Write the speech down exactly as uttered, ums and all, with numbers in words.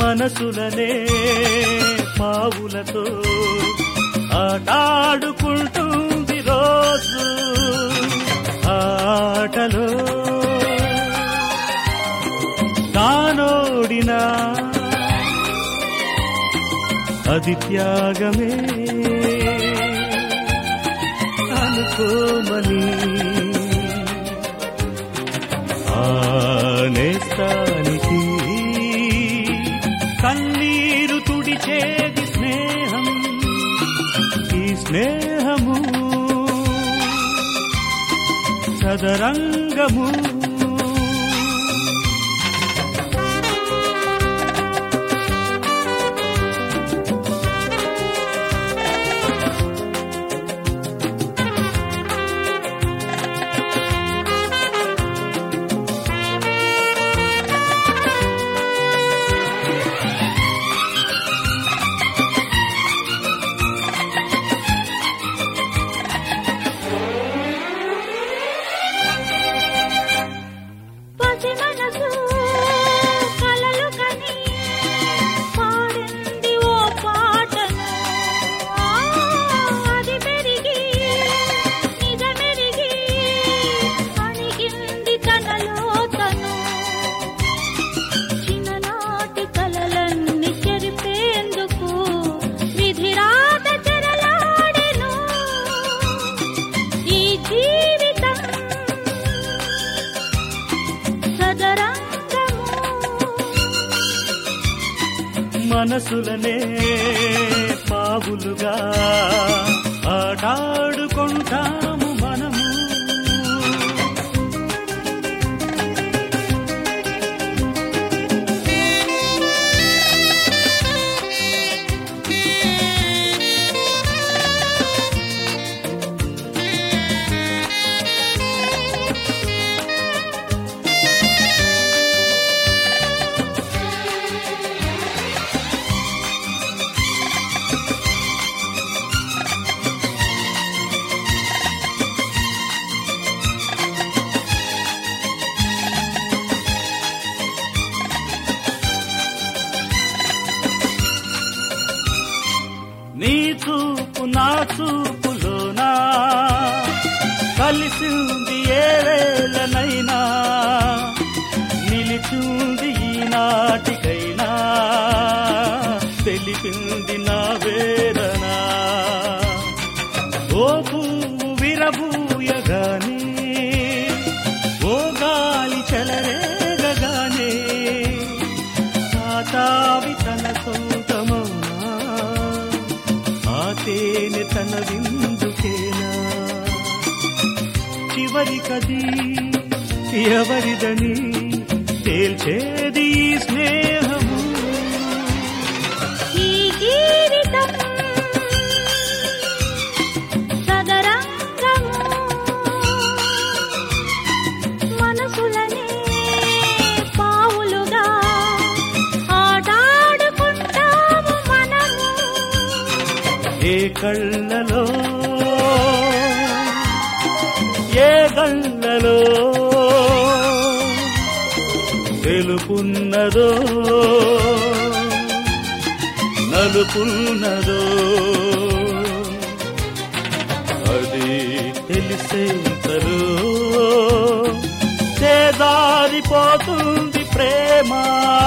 మనసులనే పావులతో ఆటాడుకుంటుంది రోజు. ఆటలో తానోడినా అది త్యాగమే అనుకోమని ఆనేస్తానికి కన్నీరు తుడిచేది స్నేహం. ఈ స్నేహము సదరంగము. మనసులనే పావులుగా ఆటాడుకుంటాము మనము. నీ చూపు నా చూపులోనా కలిసింది ఏ వేళనైనా, నిలిచింది ఈనాటికైనా, తెలిపింది నా వేదనా. ఓ పువ్వు విరబూయగానే, ఓ గాలి చెలరేగగానే, తావి తన సొంతమౌనా, ఆ తేనె తన విందుకేనా. చివరికది ఎవరిదని తేల్చేది స్నేహము. ఈ జీవితం సదరంగము. మనసులనే పావులుగా ఆటాడుకుంటాము మనము. ఏ కళ్ళలో ఏ గళ్ళలో తెలుపున్నదో నలుపున్నదో అది తెలిసేంతలో చేదారిపోతుంది ప్రేమ.